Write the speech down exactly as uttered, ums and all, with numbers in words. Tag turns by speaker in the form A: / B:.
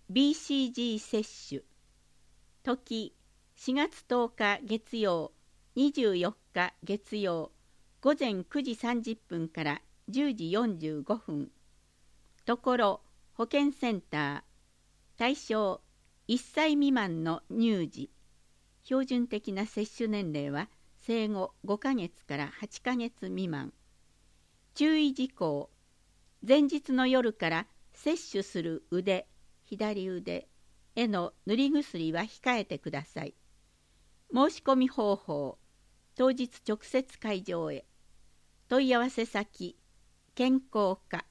A: ビーシージー 接種。時しがつとおか月曜、にじゅうよっか月曜、午前くじさんじゅっぷんからじゅうじよんじゅうごふん。ところ保健センター。対象いっさい未満の乳児。標準的な接種年齢は生後ごかげつからはちかげつ未満。注意事項。前日の夜から接種する腕、左腕への塗り薬は控えてください。申し込み方法。当日直接会場へ。問い合わせ先、健康課